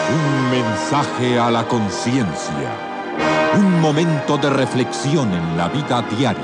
Un mensaje a la conciencia. Un momento de reflexión en la vida diaria.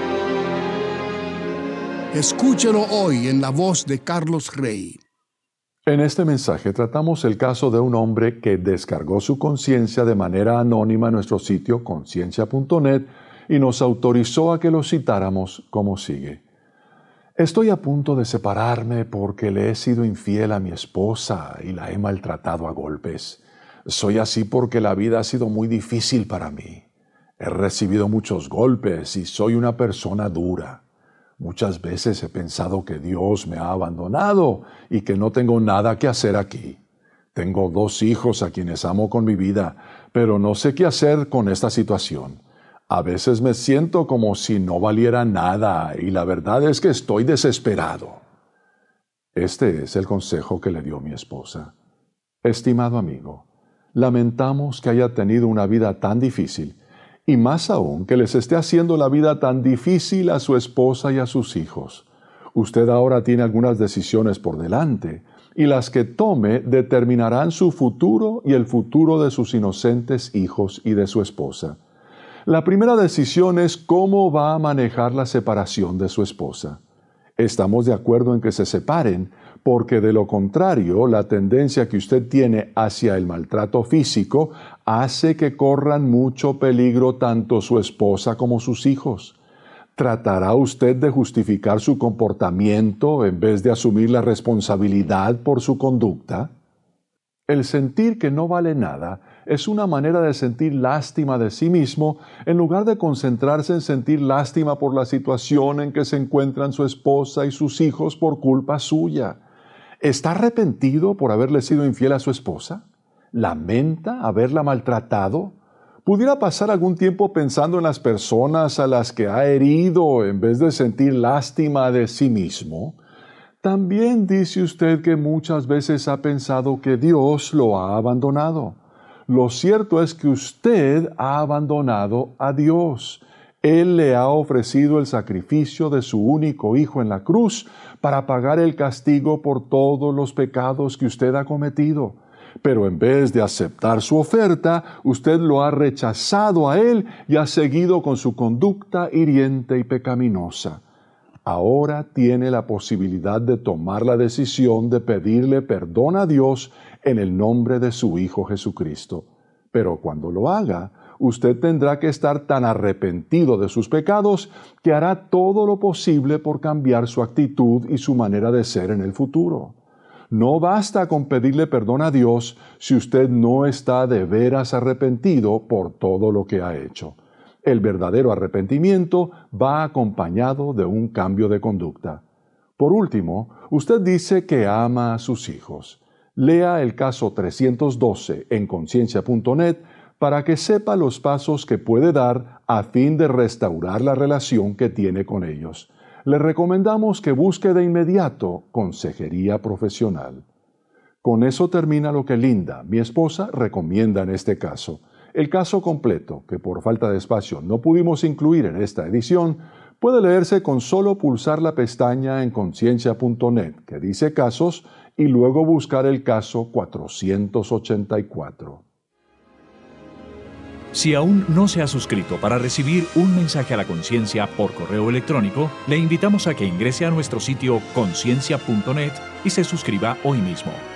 Escúchelo hoy en la voz de Carlos Rey. En este mensaje tratamos el caso de un hombre que descargó su conciencia de manera anónima en nuestro sitio conciencia.net y nos autorizó a que lo citáramos como sigue. Estoy a punto de separarme porque le he sido infiel a mi esposa y la he maltratado a golpes. Soy así porque la vida ha sido muy difícil para mí. He recibido muchos golpes y soy una persona dura. Muchas veces he pensado que Dios me ha abandonado y que no tengo nada que hacer aquí. Tengo 2 hijos a quienes amo con mi vida, pero no sé qué hacer con esta situación. A veces me siento como si no valiera nada y la verdad es que estoy desesperado. Este es el consejo que le dio mi esposa. Estimado amigo, lamentamos que haya tenido una vida tan difícil y más aún que les esté haciendo la vida tan difícil a su esposa y a sus hijos. Usted ahora tiene algunas decisiones por delante y las que tome determinarán su futuro y el futuro de sus inocentes hijos y de su esposa. La primera decisión es cómo va a manejar la separación de su esposa. Estamos de acuerdo en que se separen, porque de lo contrario, la tendencia que usted tiene hacia el maltrato físico hace que corran mucho peligro tanto su esposa como sus hijos. ¿Tratará usted de justificar su comportamiento en vez de asumir la responsabilidad por su conducta? El sentir que no vale nada es una manera de sentir lástima de sí mismo en lugar de concentrarse en sentir lástima por la situación en que se encuentran su esposa y sus hijos por culpa suya. ¿Está arrepentido por haberle sido infiel a su esposa? ¿Lamenta haberla maltratado? ¿Pudiera pasar algún tiempo pensando en las personas a las que ha herido en vez de sentir lástima de sí mismo? También dice usted que muchas veces ha pensado que Dios lo ha abandonado. Lo cierto es que usted ha abandonado a Dios. Él le ha ofrecido el sacrificio de su único Hijo en la cruz para pagar el castigo por todos los pecados que usted ha cometido. Pero en vez de aceptar su oferta, usted lo ha rechazado a Él y ha seguido con su conducta hiriente y pecaminosa. Ahora tiene la posibilidad de tomar la decisión de pedirle perdón a Dios en el nombre de su Hijo Jesucristo. Pero cuando lo haga, usted tendrá que estar tan arrepentido de sus pecados que hará todo lo posible por cambiar su actitud y su manera de ser en el futuro. No basta con pedirle perdón a Dios si usted no está de veras arrepentido por todo lo que ha hecho. El verdadero arrepentimiento va acompañado de un cambio de conducta. Por último, usted dice que ama a sus hijos. Lea el caso 312 en conciencia.net para que sepa los pasos que puede dar a fin de restaurar la relación que tiene con ellos. Le recomendamos que busque de inmediato consejería profesional. Con eso termina lo que Linda, mi esposa, recomienda en este caso. El caso completo, que por falta de espacio no pudimos incluir en esta edición, puede leerse con solo pulsar la pestaña en conciencia.net que dice casos y luego buscar el caso 484. Si aún no se ha suscrito para recibir un mensaje a la conciencia por correo electrónico, le invitamos a que ingrese a nuestro sitio conciencia.net y se suscriba hoy mismo.